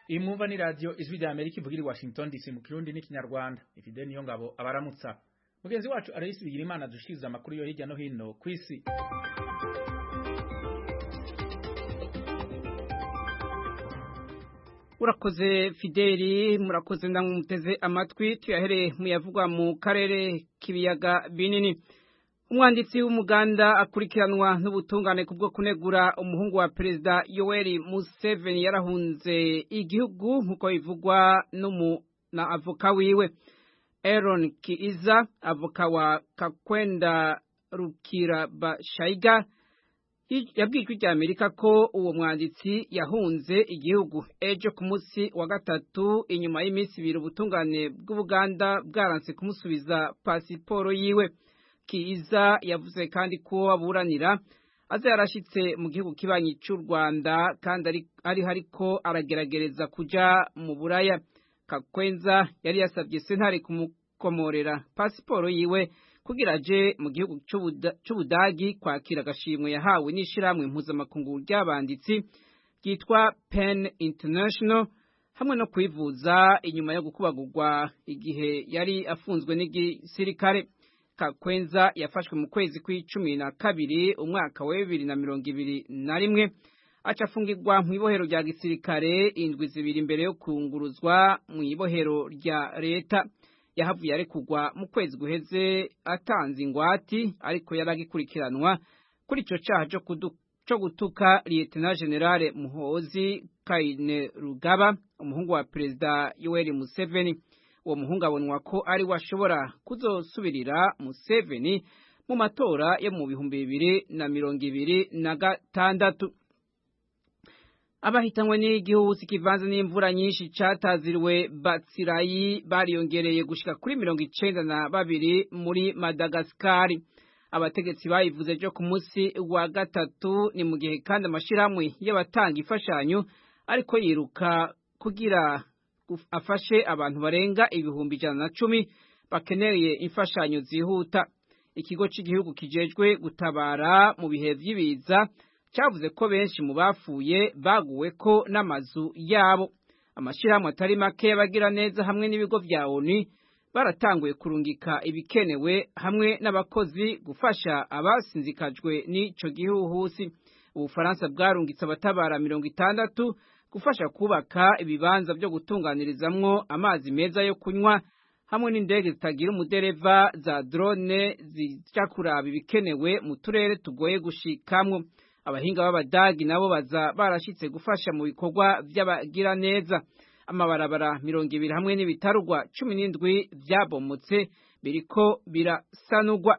Iyi mwumva ni radio Ijwi rya Amerika ivugira i Washington DC mu Kirundi n'ikinyarwanda. Ifide niyo ngabo abaramutsa. Mugenzi wacu Aloysi Bigirimana dushikiriza amakuru yo hirya no hino kw'isi. Urakoze Fideli, murakoze ndamuteze amatwi tuyahereye muyavugwa mu karere k'ibiyaga binini. Umwanditsi w'umuganda akurikiranwa n'ubutungane kubwo kunegura umuhungu wa Perezida Yoweri Museveni yarahunze igihugu nkuko bivugwa na avoka wiwe. Aaron Kiiza, avoka wa Kakwenda Rukirabashaiga, yabwiye Ijwi rya Amerika ko uwo mwanditsi yahunze igihugu ejo ku munsi wa gatatu inyuma y'iminsi ibiri ubutungane bw'Ubuganda bwaranse kumusubiza pasiporo yiwe. Kiiza yavuze kandi ko aburanira aza yarashitse mu gihugu kibanyi cy'u Rwanda kandi ariko arageragereza kuja mu Buraya. Kakwenza yari yasabye sentare kumukomorera pasiporo yiwe kugira aje mu gihugu c'Ubudagi kwakira agashimwe yahawe n'ishiramwe mpuzamakungu ry'abanditsi ryitwa PEN International hamwe no kwivuza inyuma yo gukubagurwa igihe yari afunzwe n'igisirikare. Kakwenza yafashwe mu kwezi kwa12 umwaka wa 2021 acafungirwa mu ibohero rya gisirikare indwi zibiri imbere yo kunguruzwa mu ibohero rya leta. Yahavuye arekugwa mu kwezi guheze atanze ingwati ariko yaragikurikiranwa kuri ico caha cyo gutuka Lieutenant General Muhoozi Kainerugaba, umuhungu wa Perezida Yoweri Museveni. Uwo muhungu abonwa ko ari washobora kuzosubirira Museveni mu matora yo mu 2026. Abahitanywe n'igihuhusi kivanze n'imvura nyinshi cataziriwe Batsirayi bariyongereye gushika kuri 92 muri Madagascar. Abategetsi bayivuze ejo ku munsi wa gatatu, ni mu gihe kandi amashirahamwe y'abatanga imfashanyo ariko yiruka kugira afashe abantu barenga 110,000 bakeneye imfashanyo zihuta. Ikigo cy'igihugu kijejwe gutabara mu bihe vy'ibiza cyavuze ko benshi mu bafuye baguwe ko n'amazu yabo. Amashirahamwe atari make y'abagira neza hamwe n'ibigo vya ONU baratanguye kurungika ibikenewe hamwe n'abakozi gufasha abasinzikajwe n'ico gihuhusi. Ubufaransa bwarungitse abatabara 60 gufasha kubaka ibibanza byo gutunganirizamwo amazi meza yo kunywa hamwe n'indege zitagira umudereva za drone zija kuraba ibikenewe mu turere tugoye gushikamwo. Abahinga b'Abadagi nabo baza barashitse gufasha mu bikorwa by'abagira neza. Amabarabara 20 hamwe n'ibitarugwa 17 byabomotse biriko birasanurwa.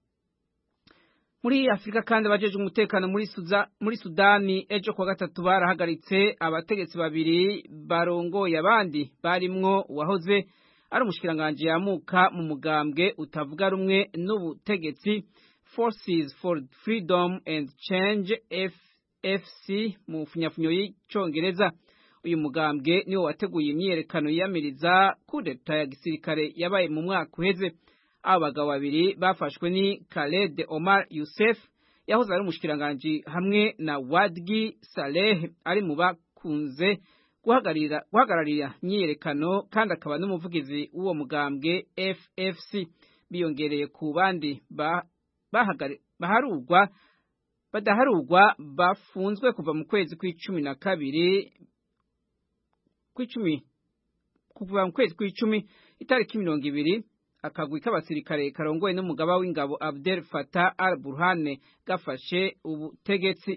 Muri Afrika kandi abajeje umutekano muri Sudani ejo kwa gatatu barahagaritse abategetsi babiri barongoye abandi barimwo uwahoze ari umushikiranganje yamuka mu mugambwe utavuga rumwe n'ubutegetsi Forces for Freedom and Change FFC mu funyafunyo y'Icongereza. Uyu mugambwe niwo wateguye imyerekano yiyamiriza kudeta ya gisirikare yabaye mu mwaka uheze. Abagabo babiri bafashwe ni Khaled Omar Youssef yahoze ari umushikiranganje hamwe na Wadgi Saleh ari mu bakunze guhagararira imyerekano kandi akaba n'umuvugizi w'uwo mugambwe FFC. Biyongereye ku bandi badaharugwa bafunzwe kuva mu kwezi kw'icumi itariki 20 akagwi k'abasirikare karongoye n'umugaba w'ingabo Abdel Fattah al-Burhan gafashe ubutegetsi.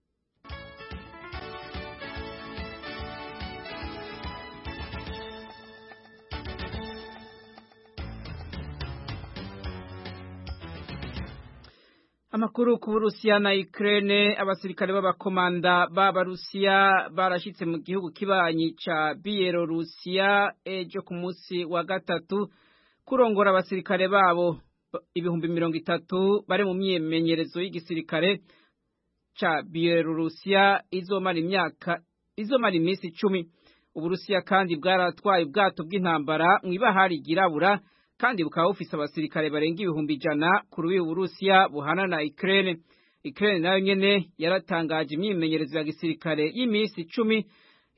Amakuru ku Burusiya na Ukraine. Abasirikare b'abakomanda b'Abarusiya barashitse mu gihugu kibanyi ca Bielorusiya ejo ku munsi wa gatatu kurongora abasirikare babo 30,000 bari mu myimenyerezo y'igisirikare ca Bielorusiya izomara iminsi 10. Uburusiya kandi bwaratwaye ubwato bw'intambara mu ibahari ryirabura kandi bukaba bufise abasirikare barenga 100,000 ku rubibi Uburusiya buhana na Ukraine. Ukraine nayo nyene yaratangaje imyimenyerezo ya gisirikare y'imisi 10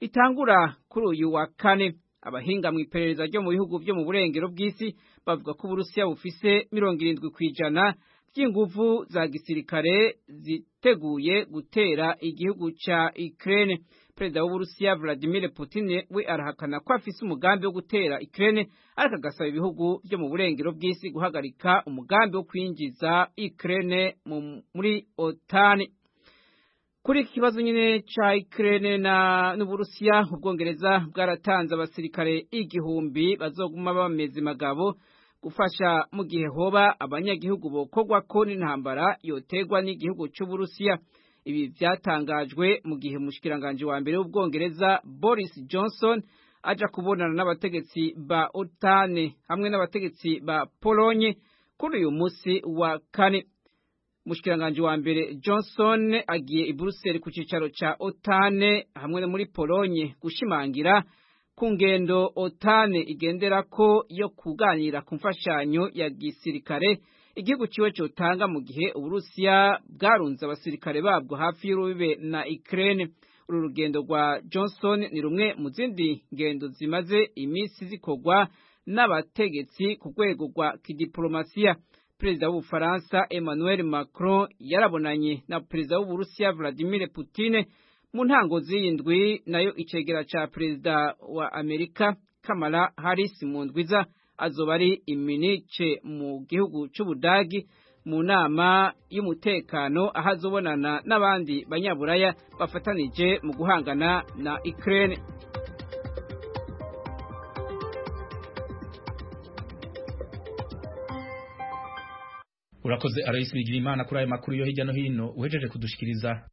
itangura kuri uyu wa kane. Abahinga mu iperereza ryo mu bihugu byo mu burengero bw'isi bavuga ko Uburusiya bufise 70% by'inguvu za gisirikare ziteguye gutera igihugu ca Ukraine. Perezida w'Uburusiya Vladimir Putin we arahakana ko afise umugambi wo gutera Ukraine, ariko agasaba ibihugu byo mu burengero bw'isi guhagarika umugambi wo kwinjiza Ukraine muri OTAN. Kuri iki kibazo nyine ca Ukraine n'Uburusiya, Ubwongereza bwaratanze abasirikare 1000 bazoguma bameze magabo gufasha mu gihe hoba abanyagihugu bokogwa ko n'intambara yotegwa n'igihugu c'Uburusiya. Ibi vyatangajwe mu gihe umushikiranganje wa mbere w'Ubwongereza Boris Johnson aja kubonana n'abategetsi ba OTAN hamwe n'abategetsi ba Polonye kuri uyu musi wa kane. Umushikiranganje wa mbere Johnson agiye i Brussels ku cicaro ca OTAN hamwe muri Polonye gushimangira ku ngendo OTAN igenderako yo kuganira ku mfashanyo ya gisirikare igihugu ciwe cotanga mu gihe Uburusiya bwarunze abasirikare babwo hafi y'urubibe na Ukraine. Uru rugendo rwa Johnson ni rumwe mu zindi ngendo zimaze imisi zikorwa n'abategetsi ku rwego rwa kidiplomasiya. Perezida w'Ubufaransa Emmanuel Macron yarabonanye na perezida w'Uburusiya Vladimir Putin mu ntango z'indwi, nayo icegera ca perezida wa Amerika Kamala Harris mu ndwiza azoba ari iminice mu gihugu c'Ubudagi mu nama y'umutekano ahazobonana n'abandi banyaburaya bafatanije mu guhangana na Ukraine. Urakoze Alois Bigirimana kuri ayo makuru yo hirya no hino uhejeje kudushikiriza.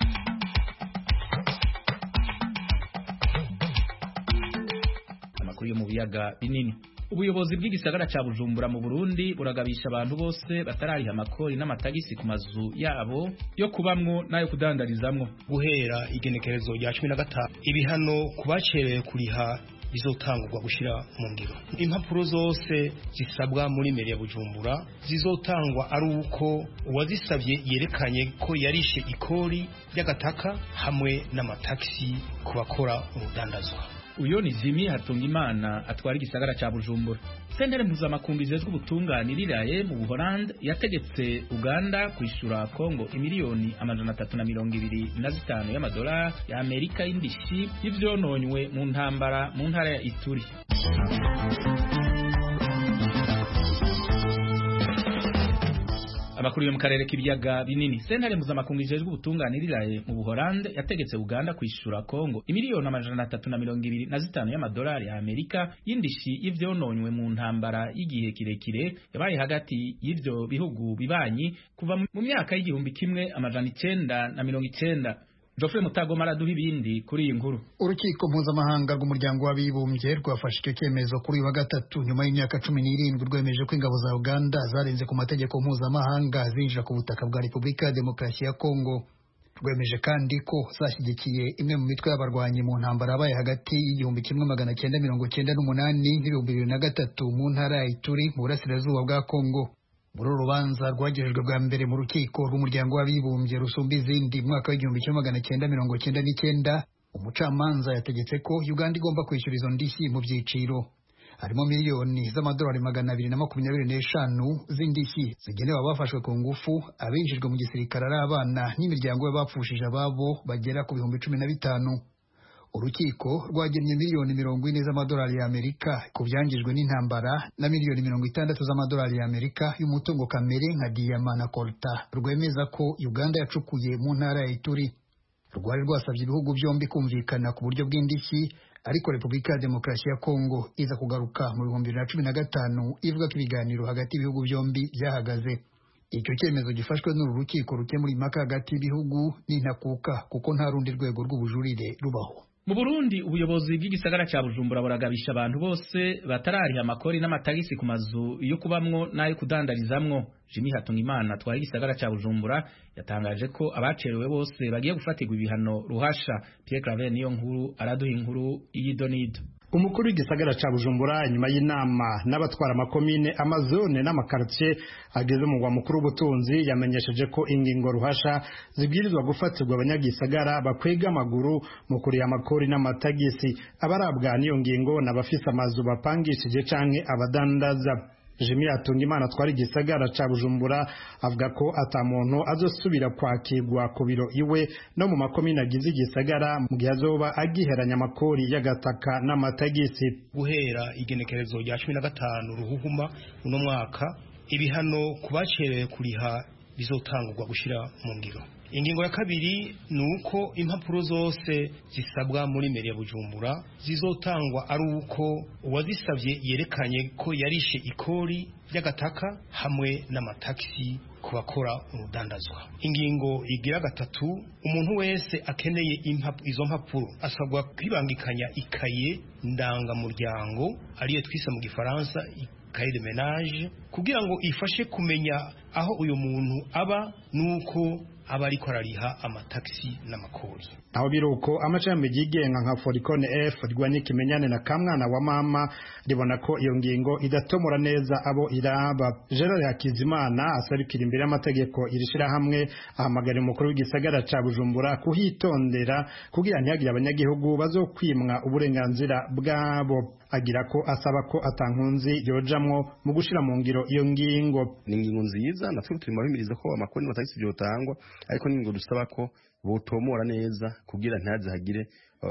Amakuru yo mu biyaga binini. Ubuyobozi bw'igisagara ca Bujumbura mu Burundi buragabisha abantu bose batarariha amakori n'amatagisi ku mazu yabo yo kubamwo nayo kudandarizamwo. Guhera igenekerezo rya 15 ibihano kubacereye kuriha bizotangurwa gushira mu ngiro. Impapuro zose zisabwa muri meri ya Bujumbura zizotangwa ari uko uwazisabye yerekanye ko yarishe ikori y'agataka hamwe n'amataxi kubakora urudandazwa. Uyo ni Jimmy Hatungimana atwara igisagara ca Bujumbura. Sentare mpuzamakungu ijejwe ubutunganiriraye mu Buholandi yategetse Uganda kwishura Kongo imiliyoni 325 y'amadolari ya Amerika y'indishi y'ivyononywe mu ntambara mu ntara ya Ituri. Amakuru yo mu karere k'ibiyaga binini. Sentare mpuzamakungu ijejwe ubutunganiriraye mu Buholandi yategetse Uganda kwishura Kongo imiliyoni 325 y'amadolari ya Amerika y'indishi y'ivyononywe mu ntambara y'igihe kirekire yabaye hagati y'ivyo bihugu bibanyi kuva mu myaka y'igihumbi kimwe amajana 990. Geoffrey Mutagoma araduha ibindi kuri iyi nkuru. Urukiko mpuzamahanga rw'umuryango w'abibumbye rwafashe icyo cyemezo kuri wa gatatu nyuma y'imyaka 17 rwemeje ko ingabo za Uganda zarenze ku mategeko mpuzamahanga zinjira ku butaka bwa Repubulika ya Demokarasi ya Kongo. Rwemeje kandi ko zashyigikiye imwe mu mitwe y'abarwanyi mu ntambara yabaye hagati y'igihumbi kimwe 1998 n'ibihumbi 2003 mu ntara ya Ituri mu burasirazuba bwa Kongo. Muri rubanza rwagejejwe bwa mbere mu rukiko rw'umuryango w'abibumbye rusumba izindi mwaka w'igihumbi kimwe 1999, umucamanza yategetse ko Uganda igomba kwishyura izo ndishyi mu byiciro. Harimo miliyoni z'amadolari 225 z'indishyi zigenewe abafashwe ku ngufu, abinjijwe mu gisirikare ari abana n'imiryango y'abapfushije ababo bagera ku 15,000. Urukiko rwagennye miliyoni 40 z'amadolari ya Amerika ku byangijwe n'intambara na miliyoni 60 z'amadolari ya Amerika y'umutungo kamere nka diyama na kolta rwemeza ko Uganda yacukuye mu ntara ya Ituri. Rwari rwasabye ibihugu byombi kumvikana ku buryo bw'indishyi, ariko Repubulika ya Demokarasi ya Kongo iza kugaruka mu 2015 ivuga ko ibiganiro hagati y'ibihugu byombi byahagaze. Icyo cyemezo gifashwe n'uru rukiko rukemura impaka hagati y'ibihugu n'intakuka kuko nta rundi rwego rw'ubujurire rubaho. Mu Burundi ubuyobozi bw'igisagara ca Bujumbura buragabisha abantu bose batarariha amakori n'amatagisi ku mazu yo kubamwo nayo kudandarizamwo. Jimmy Hatungimana atwara igisagara ca Bujumbura yatangaje ko abacerewe bose bagiye gufatirwa ibihano ruhasha. Pierre Claver niyo nkuru araduha inkuru y'idonido. umukuru w'igisagara ca Bujumbura inyuma y'inama n'abatwara amakomine amazone n'amakartier ageze mu mugwa mukuru w'ubutunzi yamenyesheje ko ingingo ruhasha zibwirizwa gufatirwa abanyagisagara bakwega amaguru mu kuriya amakori n'amatagisi. Abarabwa n'iyo ngingo n'abafise amazu bapangishije canke abadandaza. Jimmy Atungimana twari gisagara ca Bujumbura avuga ko ata muntu azosubira kwakirwa ku biro iwe no mu makomine agize igisagara mu gihe azoba agiheranya amakori y'agataka n'amatagisi. Guhera igenekerezo rya 15 ruhuhuma uno mwaka ibihano kubacereye kuriha bizotangurwa gushira mu ngiro. Ingingo ya kabiri nuko impapuro zose zisabwa muri meri ya Bujumbura zizotangwa ari uko uwazisabye yerekanye ko yarishe ikori y'agataka hamwe n'amataxi kubakora urudandazwa. Ingingo igira gatatu umuntu wese akeneye izo mpapuro asabwa kwibangikanya ikaye ndangamuryango ariyo twise mu gifaransa ikaye de ménage kugira ngo ifashe kumenya aho uyo muntu aba nuko abari korariha amataxi n'amakori. Aho biruko amacambi yigenga nka Foricone F rwanye kimenyane na kamwana wa mama ribona ko iyo ngingo idatomora neza abo iraba. Gerard Hakizimana asabikira imbere y'amategeko irishira hamwe ahamagara umukuru w'igisagara ca Bujumbura kuhitondera kugira ntihagire abanyagihugu bazokwimwa uburenganzira bwabo. Agira ko asaba ko atankunzi yojamwo mu gushira mu ngiro iyo ngingo. Ni ingingo nziza natwe turimo bimiriza ko amakori n'amatagisi byotangwa ariko ningo dusaba ko botomora neza kugira ntaze hagire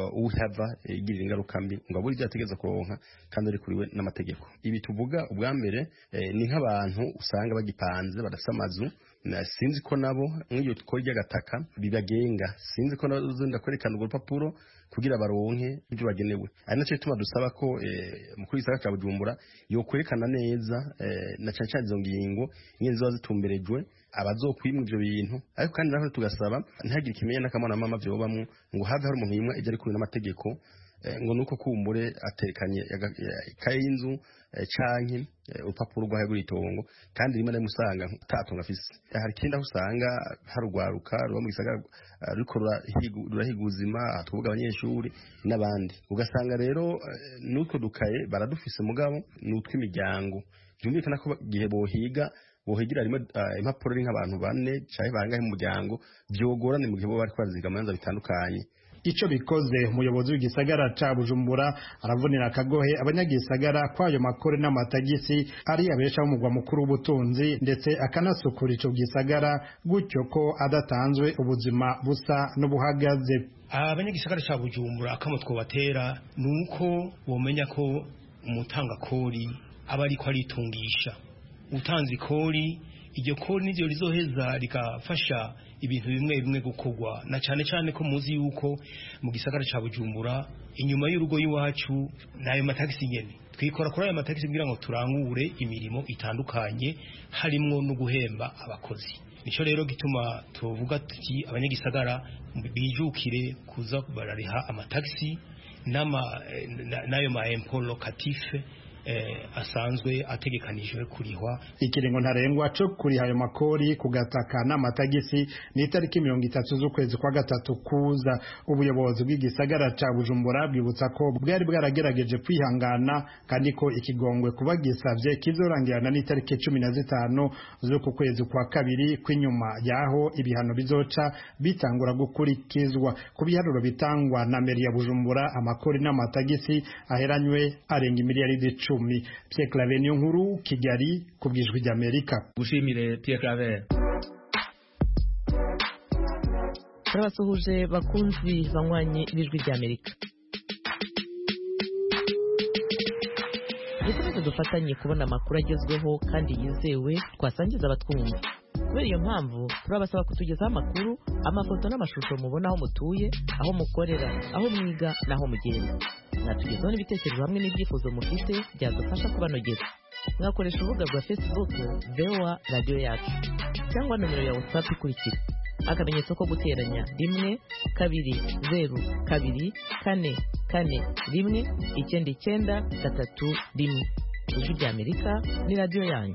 uhava igirira ingaruka mbi ngo aburi byategeza kuronka kandi ari kuriwe n'amategeko. Ibi tuvuga ubwa mbere ni nk'abantu usanga bagipanze badasamazu sinzi ko nabo nk'iyo tukora y'agataka bibagenga sinzi ko nazo kwerekana urupapuro kugira baronke ibyo bagenewe. Ari naco bituma dusaba ko mukuru w'isaka ca Bujumbura yo kwerekana neza na cyane izo ngingo nyine ziba zitumberejwe abazokwimwa ivyo bintu ariko kandi naho tugasaba ntihagire ikimenye n'akamana mama vyo bamwe ngo have hari umuntu yimwa ije ari kuri n'amategeko ngo nuko kumbure atekanye ikaye y'inzu canke urupapuro rwa hegura itongo kandi rimwe musanga tatunga afise. Hari kindi aho usanga harugwaruka ruba mu gisagara riko rurahiga ubuzima tuvuga abanyeshuri n'abandi ugasanga rero nuko dukaye baradufise mugabo nutwe imiryango byumvikana ko gihe bohigira rimwe impapuro ri nk'abantu bane cyahe bangahe mu muryango byogorane mu gihe bo bari kwaziga amanza bitandukanye. Ico bikoze umuyobozi w'igisagara ca Bujumbura aravunira akagohe abanyagisagara kwayo makore n'amatagisi ari abesha mu mugwa mukuru w'ubutunzi ndetse akanasukura ico gisagara gutyo ko adatanzwe ubuzima busa n'ubuhagaze. Abanyagisagara ca Bujumbura akamutwo batera nuko bomenya ko umutanga kori abari ko aritungisha utanze ikori iryo kori nivyo rizoheza rikafasha ibintu bimwe gukorwa na cyane ko muzi yuko mu gisagara ca Bujumbura inyuma y'urugo y'iwacu nayo mataxi nyene twikora kuri ayo mataxi kugira ngo turangure imirimo itandukanye harimwo no guhemba abakozi. Nico rero gituma tuvuga tuti abanyagisagara bijukire kuza barariha amataxi nayo ma impôt locatif asanzwe ategekanijwe kurihwa. Ikiringo ntarengwa cyo kuriha ayo makori kugataka n'amatagisi ni itariki 30 z'ukwezi kwa gatatu kuza. Ubuyobozi bw'igisagara ca Bujumbura bwibutsa ko bwari bwaragerageje kwihangana kandi ko ikigongwe kubagisavye kizorangirana n'itariki 15 z'uku kwezi kwa kabiri kwinyuma yaho ibihano bizoca bitangura gukurikizwa. Ku biharuro bitangwa na meri ya Bujumbura amakori n'amatagisi aheranywe arenga miliyari 10. Pierre Claver niyo nkuru Kigali kubwijwi ry'Amerika. Gushimire Pierre Claver. Turabasuhuje bakunzi banywanye ibijwi ry'Amerika. Dukomeze dufatanye kubona amakuru agezweho kandi yizewe twasangiza abatwumva. Kubera iyo mpamvu turabasaba kutugezaho amakuru, amafoto n'amashusho mubona aho mutuye, aho mukorera, aho mwiga naho mugenda. Mwatugezaho n'ibitekerezo hamwe n'ibyifuzo mufite byadufasha kubanogeza. Mwakoresha urubuga rwa Facebook VOA Radio Yacu cyangwa nomero ya WhatsApp ikurikira: akamenyetso ko guteranya 1 2 0 2 4 4 1 9 3 1. Ijwi ry'Amerika ni radio yanyu.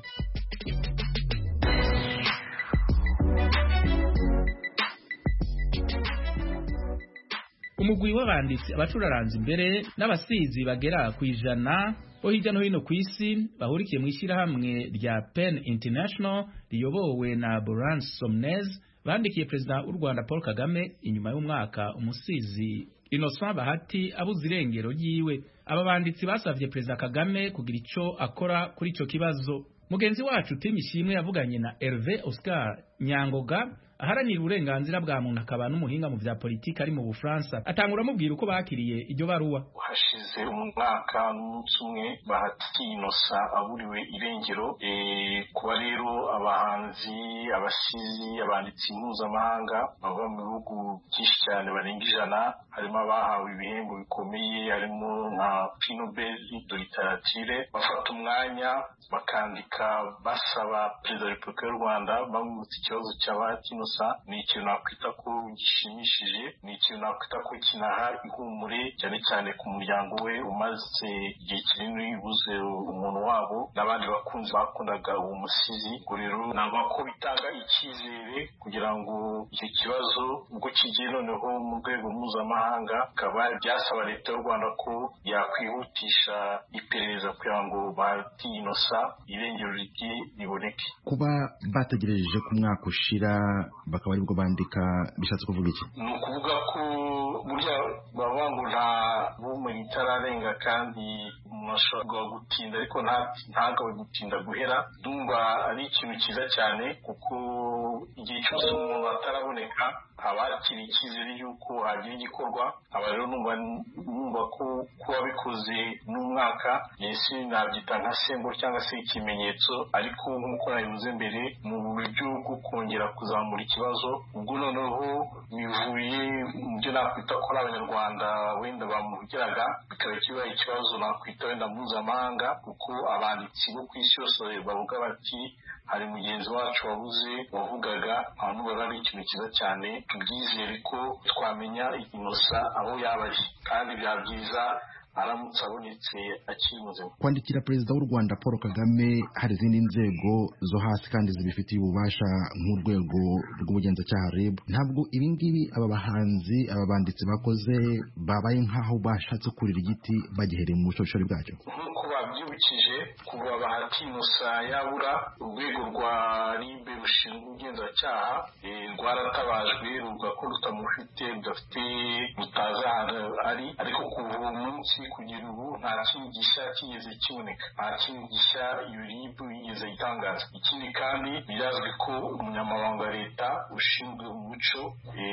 umugwi w'abanditsi abacuraranza imbere n'abasizi bagera ku 100 bo hirya no hino ku isi bahurikiye mu ishyirahamwe rya PEN International riyobowe na Boran Somnez bandikiye perezida w'u Rwanda Paul Kagame inyuma y'umwaka umusizi Innocent Bahati abuze irengero ryiwe. Aba banditsi basavye perezida Kagame kugira ico akora kuri ico kibazo. Mugenzi wacu Tim Ishimwe yavuganye na Hervé Oscar Nyangoga aharanira uburenganzira bwa muntu akaba n'umuhinga mu vya politiki ari mu Bufaransa. Atangura mubwira uko bakiriye iryo baruwa. Hashize umwaka n'umunsi umwe Bahati Innocent aburiwe irengero, kuba rero abahanzi, abasizi, abanditsi mpuzamahanga bava mu bihugu byinshi cyane barenga 100, harimo abahawe ibihembo bikomeye, harimo nka Prix Nobel de littérature, bafata umwanya bakandika basaba perezida wa Repubulika y'u Rwanda bamutse ikibazo cya Bahati Innocent. Ni ikintu nakwita ko gishimishije, ni ikintu nakwita ko kinaha ihumure cyane cyane ku muryango we umaze igihe kinini ubuze umuntu wabo n'abandi bakunzi bakundaga uwo musizi. Ubwo rero navuga ko bitanga icyizere kugira ngo icyo kibazo ubwo kigiye noneho mu rwego mpuzamahanga kaba byasaba leta y'u Rwanda ko yakwihutisha iperereza kugira ngo Bahati Innocent irengero rye riboneke. Kuba bategereje ku mwaka ushira bakaba aribwo bandika bishatse kuvuga iki? Ni ukuvuga ko burya baba ngo nta bumenyi itararenga kandi umuntu ashobora gutinda ariko ntagawe gutinda guhera. Ndumva ari ikintu cyiza cyane kuko igihe cyose umuntu ataraboneka haba hakiri icyizere y'uko hagira igikorwa. Aba rero numva ko kuba bikoze n'umwaka yesi nabyita nka sembo cyangwa se ikimenyetso, ariko nk'uko nabivuze mbere mu buryo bwo kongera kuzamura ikibazo. Ubwo noneho bivuye mu byo nakwita ko abanyarwanda wenda bamuhugiraga bikaba kibaye ikibazo nakwita wenda mpuzamahanga, kuko abanditsi bo ku isi yose bavuga bati hari mugenzi wacu wabuze wavugaga. Abantu baba ari ikintu cyiza cyane, tubyizere ko twamenya Innocent aho yaba ari kandi bya byiza aramutse abonetse akiri muzima. Kwandikira perezida w'u Rwanda Paul Kagame hari izindi nzego zo hasi kandi zibifitiye ububasha nk'urwego rw'ubugenzacyaha RIB. Ntabwo ibingibi aba bahanzi aba banditsi bakoze babaye nk'aho bashatse kurira igiti bagihereye mu bushorishori bwacyo. Nk'uko babyibukije kuva Bahati Innocent yabura, urwego rwa RIB rushinzwe ubugenzacyaha rwaratabajwe ruvuga ko rutamufite, rudafite, rutazi ahantu ari, ariko kuva uwo munsi kugera ubu nta kintu gishya kigeze kiboneka, nta kintu gishya iyo RIB yigeze itangaza. Ikindi kandi birazwi ko umunyamabanga wa leta ushinzwe umuco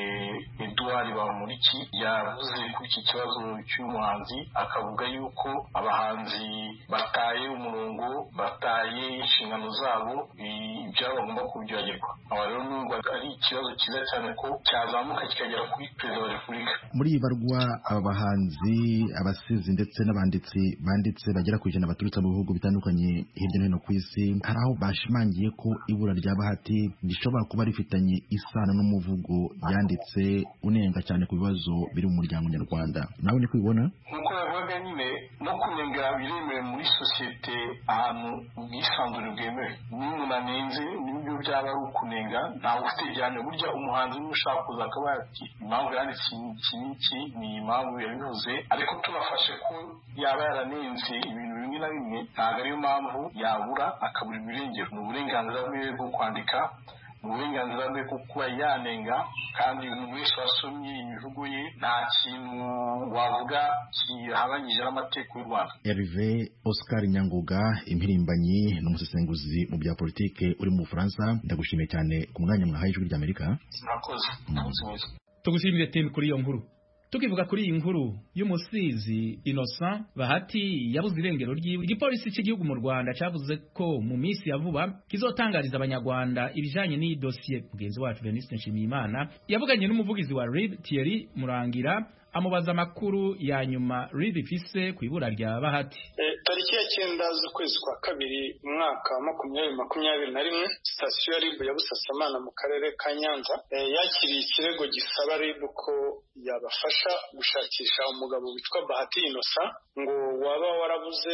Edouard Bamporiki yavuze kuri iki kibazo cy'umuhanzi, akavuga yuko abahanzi bataye umurongo, bataye inshingano zabo, ibyabo bagomba kubyibagirwa. Aba rero numva ari ikibazo cyiza cyane ko cyazamuka kikagera kuri perezida wa Repubulika. Muri iyi barwa aba bahanzi, abasizi ndetse n'abanditsi banditse bagera ku 100 baturutse mu bihugu bitandukanye hirya no hino ku isi, hari aho bashimangiye ko ibura rya Bahati rishobora kuba rifitanye isano n'umuvugo yanditse unenga cyane ku bibazo biri mu muryango nyarwanda. Nawe ni kwibona? Nkuko bavuga nyine no kunenga biremewe muri sosiyete ahantu ubwisanzure bwemewe. N'umuntu anenze n'ibyo byaba ari ukunenga ntawe ufite igihano. Burya umuhanzi n'ushaka kuza akaba ati impamvu yanditse iki ni impamvu yabivuze, ariko tubafashe ko yaba yaranenze ibintu bimwe na bimwe ntabwo ariyo mpamvu yabura akabura ibirengero. Ni uburenganzira bwe bwo kwandika, mu burenganzira bwe bwo kuba yanenga, kandi umuntu wese wasomye imivugo ye nta kintu wavuga kihabanyije n'amategeko y'u Rwanda. Hervé Oscar Nyangoga, impirimbanyi n'umusesenguzi mu bya politike uri mu Bufaransa, ndagushimiye cyane ku mwanya mwahaye Ijwi ry'Amerika. Murakoze. Tugushimire Tim kuri iyo nkuru. Tukivuga kuri iyi nkuru y'umusizi Innocent Bahati yabuze irengero ryiwe, igipolisi cy'igihugu mu Rwanda cyavuze ko mu minsi ya vuba kizotangariza abanyarwanda ibijanye n'iyi dosiye. Mugenzi wacu Venuste Nshimiyimana yavuganye n'umuvugizi wa RIB Thierry Murangira amubaza amakuru ya nyuma RIB ifise ku ibura rya Bahati. Tariki ya 9 z'ukwezi kwa kabiri umwaka wa 2021 sitasiyo ya RIB ya Busasamana mu karere ka Nyanza yakiriye ikirego gisaba RIB ko yabafasha gushakisha umugabo witwa Bahati Innocent ngo waba warabuze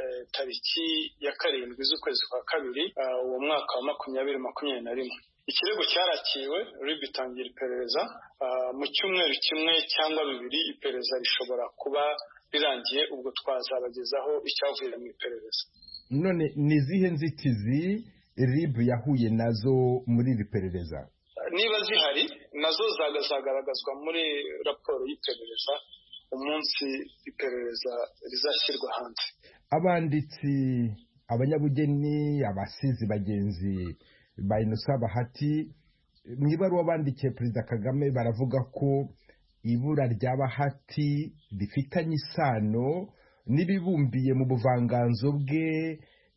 tariki ya 7 z'ukwezi kwa 2 uwo mwaka wa 2021. Ikirego cyarakiriwe RIB itangira iperereza mu cyumweru kimwe cyangwa 2 iperereza rishobora kuba rirangiye, ubwo twazabagezaho icyavuye mu iperereza. None nizihe nzitizi RIB yahuye nazo muri iri perereza? Niba zihari nazo zagaragazwa muri raporo y'iperereza umunsi iperereza rizashyirwa hanze. Abanditsi, abanyabugeni, abasizi bagenzi ba Innocent Bahati mu ibaruwa bandikiye Perezida Kagame baravuga ko ibura rya Bahati rifitanye isano n'ibibumbiye mu buvanganzo bwe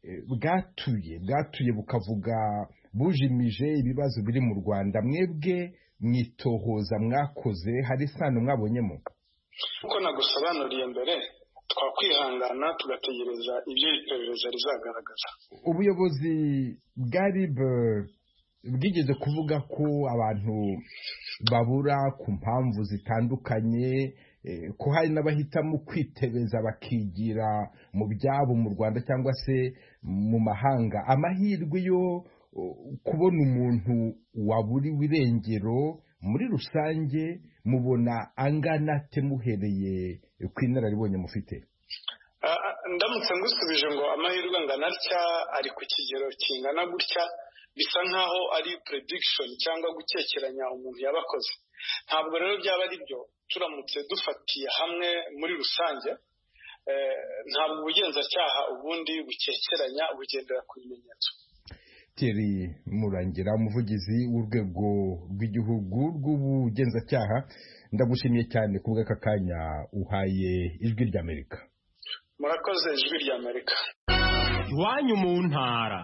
bwatuye bukavuga bujimije ibibazo biri mu Rwanda. Mwebwe mwitohoza mwakoze, hari isano mwabonyemo? Uko nagusobanuriye mbere, twakwihangana tugategereza ibyo iperereza rizagaragaza. Ubuyobozi bwa RIB bwigeze kuvuga ko abantu babura ku mpamvu zitandukanye, ko hari n'abahitamo kwitebeza bakigira mu byabo mu Rwanda cyangwa se mu mahanga. Amahirwe yo kubona umuntu waburiwe irengero muri rusange mubona angana te muhereye ku inararibonye mufite? Ndamutse ngusubije ngo amahirwe angana atya ari ku kigero kingana gutya, bisa nkaho ari prediction cyangwa gukekeranya umuntu yabakoze. Ntabwo rero byaba ari byo turamutse dufatiye hamwe muri rusange. Ntabwo ubugenzacyaha ubundi bukekeranya, bugendera ku bimenyetso. Thierry Murangira, umuvugizi w'urwego rw'igihugu rw'ubugenzacyaha, ndagushimiye cyane ku bw'aka kanya uhaye Ijwi ry'Amerika. Murakoze Ijwi ry'Amerika. Iwanyu mu ntara.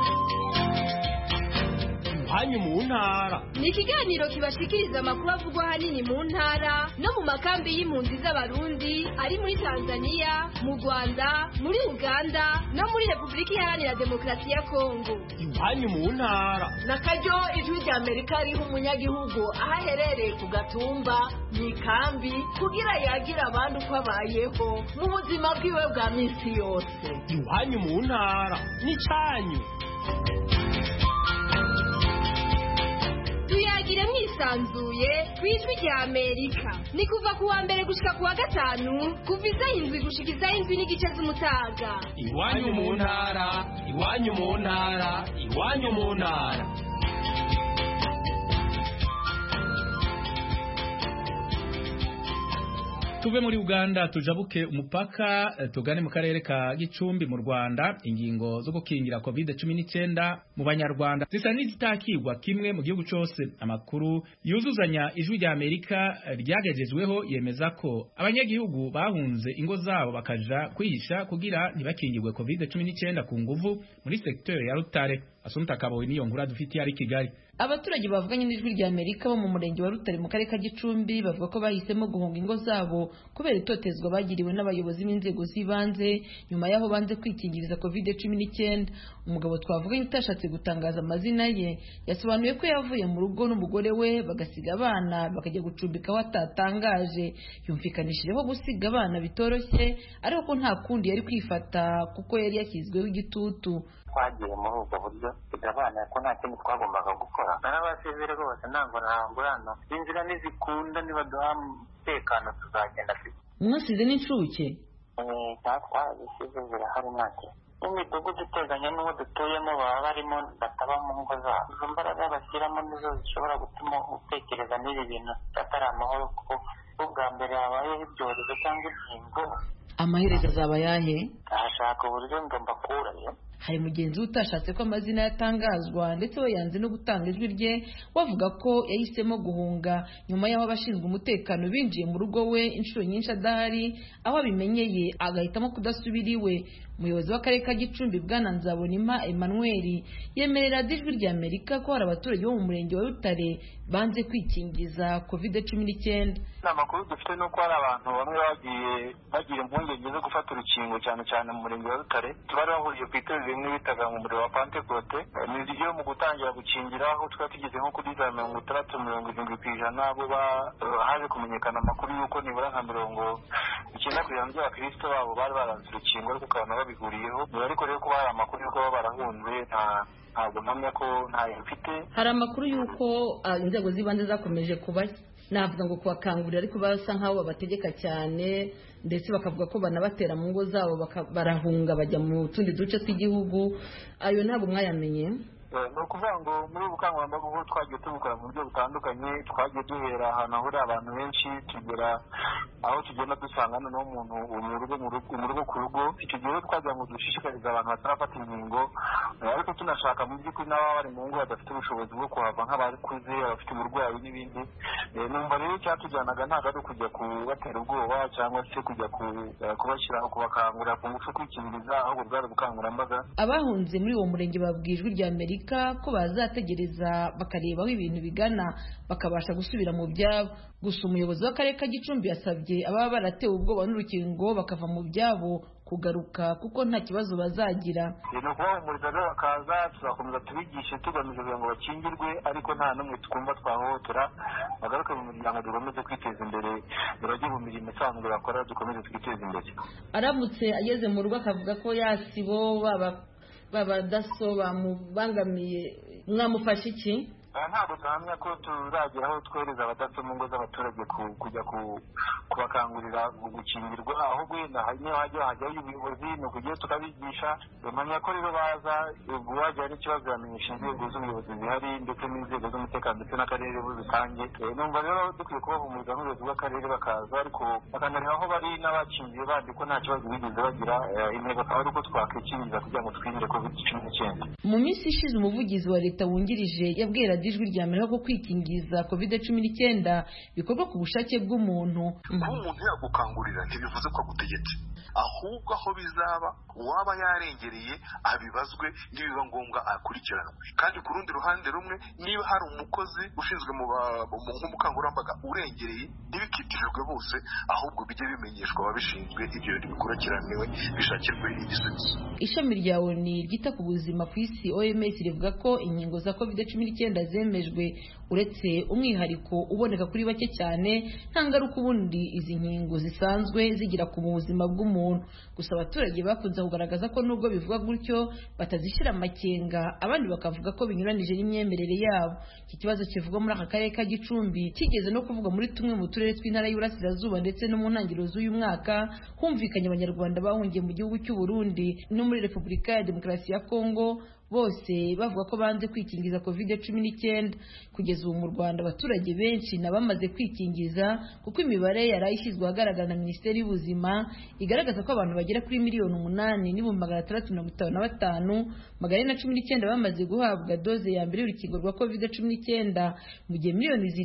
Iwanyu mu ntara ni ikiganiro kibashikiriza amakuru avugwa ahanini mu ntara no mu makambi y'impunzi z'Abarundi ari muri Tanzania, mu Rwanda, muri Uganda no muri Repubulika Iharanira Demokarasi ya Kongo. Iwanyu mu ntara na karyo Ijwi ry'Amerika riha umunyagihugu aho aherereye ku gatumba mu ikambi kugira yagira abandi uko abayeho mu buzima bwiwe bwa minsi yose. Iwanyu mu ntara ni cyanyu. Tuyagire mwisanzuye ku Ijwi ry'Amerika. Ni kuva ku wa mbere gushika ku wa gatanu, kuva isaha 7 gushika isaha 7 n'igice z'umutaga. Iwanyu mu ntara, iwanyu mu ntara, iwanyu mu ntara. Tuve muri Uganda tujabuke umupaka tugane mu karere ka Gicumbi mu Rwanda. Ingingo zo gukingira COVID-19 mu banyarwanda zisa n'izitakirwa kimwe mu gihugu cyose. Amakuru yuzuzanya Ijwi ry'Amerika ryagejejweho yemeza ko abanyagihugu bahunze ingo zabo bakaja kwihisha kugira ntibakingirwe COVID-19 ku nguvu muri secteur ya Rutare. Asumta Kaboyi niyo nkuru dufitiye ari Kigali. Abaturage bavuganye n'Ijwi ry'Amerika bo mu murenge wa Rutare mu karere ka Gicumbi bavuga ko bahisemo guhunga ingo zabo kubera itotezwa bagiriwe n'abayobozi b'inzego z'ibanze nyuma yaho banze kwikingiriza COVID-19. Umugabo twavuganye utashatse gutangaza amazina ye yasobanuye ko yavuye mu rugo n'umugore we bagasiga abana bakajya gucumbika aho atatangaje. Yumvikanishije ko gusiga abana bitoroshye ariko ko nta kundi yari kwifata kuko yari yashyizweho igitutu. Twagiye muri ubwo buryo abana ko nta kintu twagombaga gukora. Narabasezere rwose ntabwo nangurana inzira nizikunda nibaduha umutekano tuzagenda afite. Mwasize n'incuke? Twazisize zirahari mwake. Imidugudu iteganya n'uwo dutuyemo baba barimo bataba mu ngo zabo. Izo mbaraga bashyiramo nizo zishobora gutuma utekereza n'ibi bintu atari amahoro kuko ubwa mbere habayeho ibyorezo cyangwa inkingo. Amaherezo azaba yahe? Ahashaka uburyo ngo mbakurayo. Hari mugenzi utashatse ko amazina yatangazwa ndetse we yanze no gutanga ijwi rye wavuga ko yahisemo guhunga nyuma y'aho abashinzwe umutekano binjiye mu rugo we inshuro nyinshi adahari, aho abimenyeye agahitamo kudasubira iwe. Umuyobozi w'akarere ka Gicumbi Bwana Nzabonimpa Emmanuel yemerera Ijwi ry'Amerika ko hari abaturage bo mu murenge wa Rutare banze kwikingiza COVID-19. Amakuru dufite nuko hari abantu bamwe bagiye impungenge zo gufata urukingo cyane mu murenge wa Rutare. Tubari bahuriye ku itorero rimwe bitaga mu muriro wa Pentecote. Ni ryo mu gutangira gukingira aho twari tugeze nko kuri za 60-70% abo haje kumenyekana amakuru yuko nibura nka 9% by'abakristo babo bari baranze urukingo ariko ukabona babihuriyeho ariko rero kuba hari amakuru y'uko baba barahunze ntabwo mpamya ko ntayo mfite. Hari amakuru y'uko inzego z'ibanze zakomeje kuba navuga ngo kubakangurira ariko basa nkaho babategeka cyane ndetse bakavuga ko banabatera mu ngo zabo barahunga bajya mu tundi duce tw'igihugu. Ayo ntabwo mwayamenye? Ni ukuvuga ngo muri ubukangurambaga ubu twagiye tubukora mu buryo butandukanye, twagiye duhera ahantu hahurira abantu benshi tugera aho tugenda dusanga noneho umuntu mu rugo ku rugo. Icyo gihe twagira ngo dushishikarize abantu batarafata inkingo ariko tunashaka mu by'ukuri n'ababa bari mu ngo badafite ubushobozi bwo kuhava nk'abakuze abafite uburwayi n'ibindi. Numva rero icyatujyanaga ntabwo ari ukujya kubatera ubwoba cyangwa se kujya kubashyiraho kubakangurira ku ngufu kwikingiriza, ahubwo bwari ubukangurambaga. Abahunze muri uwo murenge babwiye Ijwi rya Amerika ko bazategereza bakareba aho ibintu bigana bakabasha gusubira mu byabo. Gusa umuyobozi w'akarere ka Gicumbi yasabye ababa baratewe ubwoba n'urukingo bakava mu byabo kugaruka kuko nta kibazo bazagira. Ni ukubahumuriza rero bakaza tuzakomeza tubigishe tugamije kugira ngo bakingirwe ariko nta n'umwe twumva twahohotera, bagaruke mu miryango dukomeze kwiteza imbere, bajye mu mirimo isanzwe bakora dukomeze twiteze imbere. Aramutse ageze mu rugo akavuga ko yasibo babadaso bamubangamiye mwamufasha iki? Ntabwo tuhamya ko turagera aho twohereza abadaso mu ngo z'abaturage kujya kubakangurira gukingirwa, ahubwo wenda niyo hajyayo ubuyobozi ni ukugiye tukabigisha. Bamenya ko rero baza uwagira n'ikibazo yamenyesha inzego z'ubuyobozi zihari ndetse n'inzego z'umutekano ndetse n'akarere muri rusange. Numva rero dukwiye kubahumuriza n'ubuyobozi bw'akarere bakaza ariko bakanareba aho bari n'abakingiye bandi ko nta kibazo bigeze bagira. Intego akaba ari uko twakwikingiza kugira ngo twirinde COVID-19. Mu minsi ishize umuvugizi wa leta wungirije yabwira Ijwi rya Amerika ko kwikingiza COVID-19 bikorwa ku bushake bw'umuntu. Kuba umuntu yagukangurira ntibivuze ko agutegetse, ahubwo aho bizaba uwaba yarengereye abibazwe nibiba ngombwa akurikiranwe. Kandi ku rundi ruhande rumwe niba hari umukozi ushinzwe nk'umukangurambaga urengereye ntibikitirirwe bose, ahubwo bijye bimenyeshwa ababishinzwe ibyo bikurikiraniwe bishakirwe igisubizo. Ishami rya ONU ryita ku buzima ku isi OMS rivuga ko inkingo za COVID-19 zemejwe uretse umwihariko uboneka kuri bake cyane nta ngaruka ubundi izi nkingo zisanzwe zigira ku buzima bw'umuntu. Gusa abaturage bakunze kugaragaza ko nubwo bivuga gutyo batazishyira amakenga, abandi bakavuga ko binyuranije n'imyemerere yabo. Iki kibazo kivugwa muri aka karere ka Gicumbi kigeze no kuvuga muri tumwe mu turere tw'intara y'Iburasirazuba ndetse no mu ntangiriro z'uyu mwaka humvikanye abanyarwanda bahungiye mu gihugu cy'u Burundi no muri Repubulika ya Demokarasi ya Kongo, bose bavuga ko banze kwikingiza COVID-19. Kugeza ubu mu Rwanda abaturage benshi nabamaze kwikingiza kuko imibare yarayishyizwe ahagaragara na Minisiteri y'Ubuzima igaragaza ko abantu bagera kuri 8,655,419 bamaze guhabwa doze ya mbere y'urukingo rwa COVID-19 mu gihe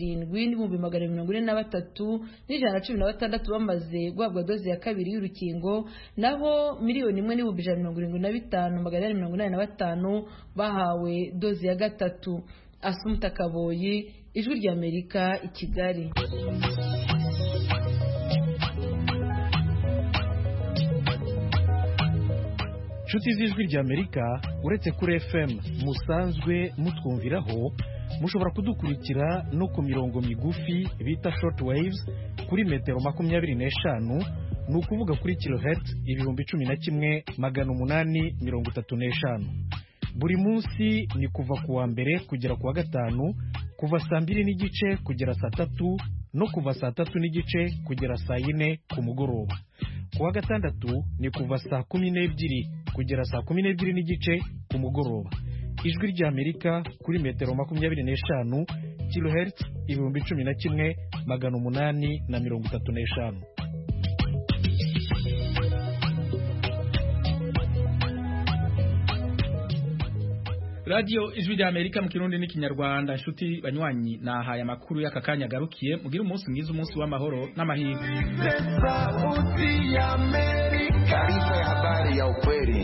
7,743,116 bamaze guhabwa doze ya kabiri y'urukingo, naho 1,175,885 bahawe doze ya gatatu. Asumta Kaboyi, Ijwi rya Amerika, i Kigali. Nshuti z'Ijwi rya Amerika, uretse kuri FM musanzwe mutwumviraho, mushobora kudukurikira no ku mirongo migufi bita short waves kuri metero 25, ni ukuvuga kuri kilohertz 11,835. Buri munsi ni kuva ku wa mbere kugera ku wa gatanu, kuva saa 2:30 kugera saa 3 no kuva saa 3:30 kugera saa 4 ku mugoroba. Ku wa gatandatu ni kuva saa 12 kugera saa 12:30 ku mugoroba. Ijwi rya Amerika kuri metero 25 kilohertz 11,835. Radio Ijwi rya Amerika mu Kirundi n'ikinyarwanda. Nshuti banywanyi, nahaye amakuru y'aka kanya garukiye. Mugira umunsi mwiza, umunsi w'amahoro n'amahirwe. Sauti ya Amerika, taarifa ya habari ya ukweli.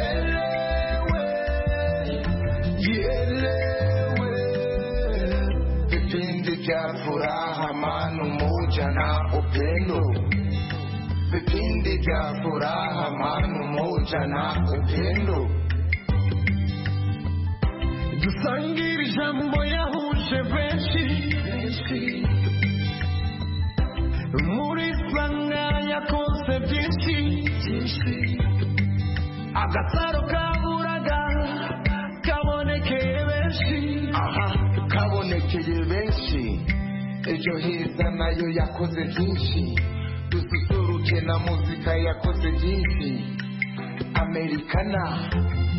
Ielewe, vipindi vya furaha, amani, umoja na upendo. Vipindi vya furaha, amani, umoja na upendo. Dusangire ijambo yahuje benshi muri sanga yakoze byinshi agasaro kaburaga kabonekeye benshi kabonekeye benshi ejo heza nayo yakoze byinshi dususuruke na muzika yakoze byinshi Americana